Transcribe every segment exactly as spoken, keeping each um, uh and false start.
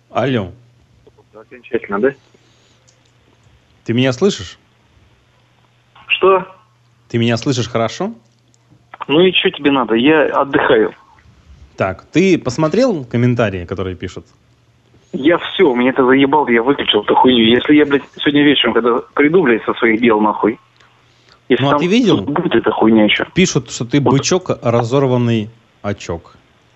Алло. Окончательно, да? Ты меня слышишь? Что? Ты меня слышишь хорошо? Ну и что тебе надо? Я отдыхаю. Так, ты посмотрел комментарии, которые пишут? Я все, меня это заебал, я выключил эту хуйню. Если я, блядь, сегодня вечером, когда приду, блядь, со своих дел, нахуй. Если Ну, а там ты видел? будет эта хуйня еще. Пишут, что ты Вот. бычок, разорванный очок.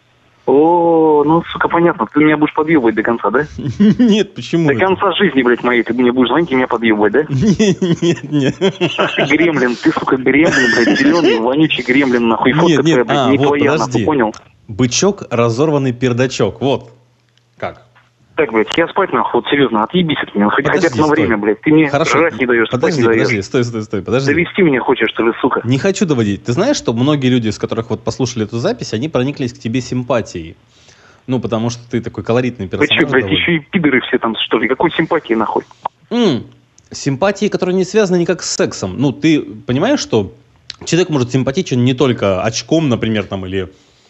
О, ну, сука, понятно. Ты меня будешь подъебывать до конца, да? Нет, почему? До конца жизни, блядь, моей ты мне будешь звонить и меня подъебывать, да? Нет, нет, нет. Ах ты гремлин, ты, сука, гремлин, блядь, зеленый, вонючий гремлин, нахуй. Фотка Нет, твоя, нет, блядь, а, не вот, твоя, подожди. нахуй, понял? Бычок, разорванный пердачок. Вот. Как? Так, блядь, я спать, нахуй, вот серьезно, отъебись от меня, хоть Подожди, хотя бы на стой. время, блядь. Ты мне Хорошо. жрать не даешь, Подожди, спать не подожди, даешь. стой, стой, стой, подожди. Довести меня хочешь, что ли, сука? Не хочу доводить. Ты знаешь, что многие люди, из которых вот послушали эту запись, они прониклись к тебе симпатией. Ну, потому что ты такой колоритный Вы персонаж. что, блядь, довольно. еще и пидоры все там, что ли? Какой симпатии, нахуй? М, Симпатии, которые не связаны никак с сексом. Ну, ты понимаешь, что человек может симпатичен не только очком, например, там, или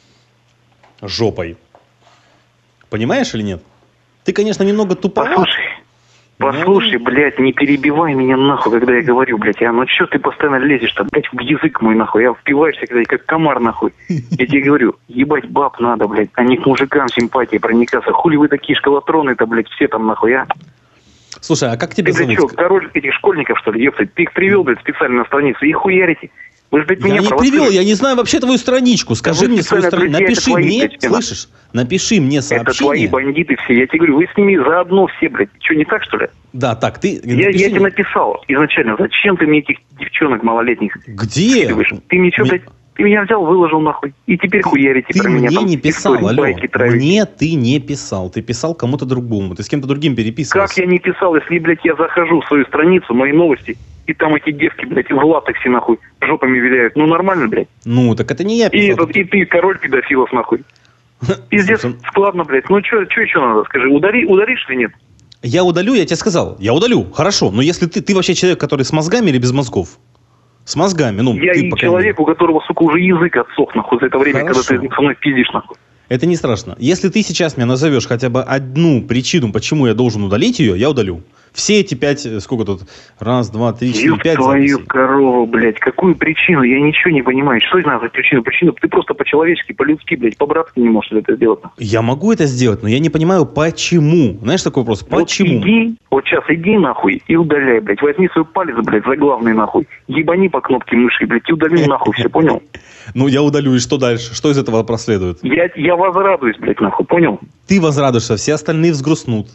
жопой. Понимаешь или нет? Ты, конечно, немного туповат. Послушай, послушай, блядь, не перебивай меня, нахуй, когда я говорю, блядь. А ну что ты постоянно лезешь-то, блядь, в язык мой, нахуй? Я впиваешься, когда как комар, нахуй. Я тебе говорю, ебать баб надо, блядь, а не к мужикам симпатии проникаться. Хули вы такие школотроны-то, блядь, все там, нахуй, а? Слушай, а как тебя Ты, блядь, зовут? что, король этих школьников, что ли, епта? Ты их привел, блядь, специально на страницу и хуярите. Вы же, блядь, Я меня не провоцируете. привел, я не знаю вообще твою страничку. Скажи вы мне свою специально, страничку. друзья, это Напиши твои, мне, блядь, спина. слышишь? Напиши мне Это твои сообщение. бандиты все. Я тебе говорю, вы с ними заодно все, блядь. Что, не так, что ли? Да, так, ты Я, напиши я тебе мне. написал изначально, зачем ты мне этих девчонок малолетних Где? скидываешь? Ты мне что, Мне- блядь, ты меня взял, выложил нахуй. И теперь хуярите Ты про меня мне там. не писал, истории, алло. байки травите. Мне ты не писал. Ты писал кому-то другому. Ты с кем-то другим переписывался. Как я не писал, если, блядь, я захожу в свою страницу, мои новости, и там эти девки, блядь, в латексе, нахуй, жопами виляют. Ну, нормально, блядь. Ну, так это не я И, писал. этот, и ты король педофилов, нахуй. Пиздец, Слушай, складно, блядь. Ну, что еще надо, скажи, удари, ударишь или нет? Я удалю, я тебе сказал. Я удалю. Хорошо. Но если ты, ты вообще человек, который с мозгами или без мозгов? С мозгами. Ну, Я ты, и по крайней человек, у которого, сука, уже язык отсох, нахуй, за это время, Хорошо. когда ты со мной пиздишь, нахуй. Это не страшно. Если ты сейчас мне назовешь хотя бы одну причину, почему я должен удалить ее, я удалю. Все эти пять, э, сколько тут? Раз, два, три, четыре, Ёб пять твою записей. корову, блядь. Какую причину? Я ничего не понимаю. Что это надо за причину? Причину ты просто по-человечески, по-людски, блядь, по-братски не можешь это сделать. Я могу это сделать, но я не понимаю, почему. Знаешь такой вопрос? Почему? Вот иди, вот сейчас иди нахуй и удаляй, блядь. Возьми свой палец, блядь, заглавный нахуй. Ебани по кнопке мыши, блядь, и удали нахуй, все, понял? Ну, я удалю, и что дальше? Что из этого проследует? Я, я возрадуюсь, блядь, нахуй, понял? Ты возрадуешься, все остальные взгрустнут.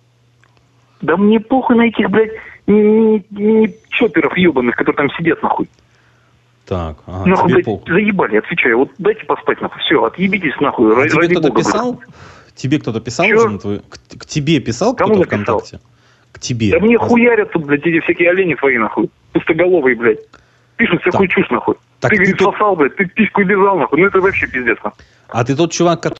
Да мне похуй на этих, блядь, не, не, не чоперов ебаных, которые там сидят, нахуй. Так, ага, Нахуй, тебе блядь, похуй. заебали, отвечаю. Вот дайте поспать, нахуй. Все, отъебитесь, нахуй. А ради тебе кто-то бога, писал? блядь. Тебе кто-то писал Чё? уже на твою... К, к тебе писал Кому кто-то написал? ВКонтакте? К тебе. Да мне Воз- хуярят тут, блядь, эти всякие олени твои, нахуй. Пустоголовые, блядь. Пишут всякую чушь, нахуй. Так ты, ты говорит, тут- сосал, блядь, ты письку лизал, нахуй. Ну это вообще пиздец, нахуй. А ты тот чувак, который...